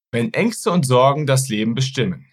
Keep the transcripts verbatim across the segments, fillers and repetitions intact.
Wenn Ängste und Sorgen das Leben bestimmen.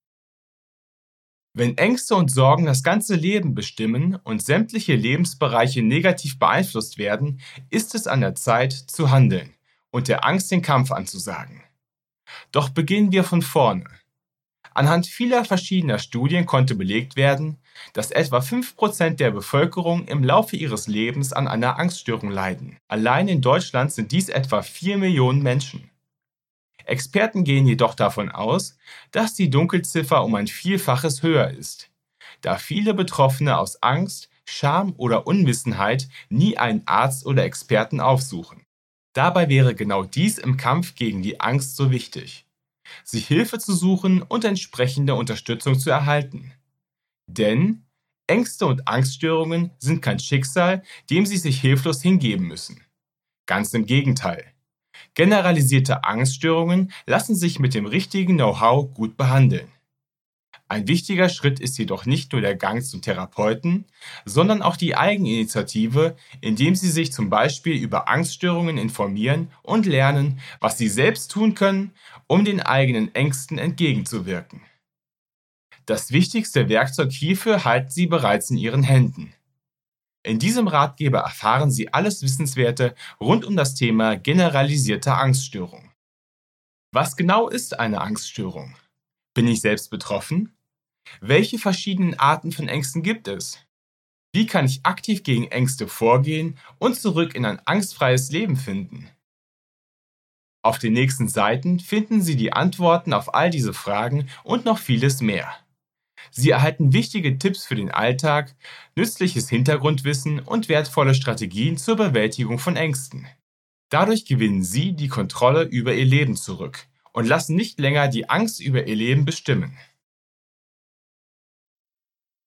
Wenn Ängste und Sorgen das ganze Leben bestimmen und sämtliche Lebensbereiche negativ beeinflusst werden, ist es an der Zeit zu handeln und der Angst den Kampf anzusagen. Doch beginnen wir von vorne. Anhand vieler verschiedener Studien konnte belegt werden, dass etwa fünf Prozent der Bevölkerung im Laufe ihres Lebens an einer Angststörung leiden. Allein in Deutschland sind dies etwa vier Millionen Menschen. Experten gehen jedoch davon aus, dass die Dunkelziffer um ein Vielfaches höher ist, da viele Betroffene aus Angst, Scham oder Unwissenheit nie einen Arzt oder Experten aufsuchen. Dabei wäre genau dies im Kampf gegen die Angst so wichtig, sich Hilfe zu suchen und entsprechende Unterstützung zu erhalten. Denn Ängste und Angststörungen sind kein Schicksal, dem Sie sich hilflos hingeben müssen. Ganz im Gegenteil. Generalisierte Angststörungen lassen sich mit dem richtigen Know-how gut behandeln. Ein wichtiger Schritt ist jedoch nicht nur der Gang zum Therapeuten, sondern auch die Eigeninitiative, indem Sie sich zum Beispiel über Angststörungen informieren und lernen, was Sie selbst tun können, um den eigenen Ängsten entgegenzuwirken. Das wichtigste Werkzeug hierfür halten Sie bereits in Ihren Händen. In diesem Ratgeber erfahren Sie alles Wissenswerte rund um das Thema generalisierte Angststörung. Was genau ist eine Angststörung? Bin ich selbst betroffen? Welche verschiedenen Arten von Ängsten gibt es? Wie kann ich aktiv gegen Ängste vorgehen und zurück in ein angstfreies Leben finden? Auf den nächsten Seiten finden Sie die Antworten auf all diese Fragen und noch vieles mehr. Sie erhalten wichtige Tipps für den Alltag, nützliches Hintergrundwissen und wertvolle Strategien zur Bewältigung von Ängsten. Dadurch gewinnen Sie die Kontrolle über Ihr Leben zurück und lassen nicht länger die Angst über Ihr Leben bestimmen.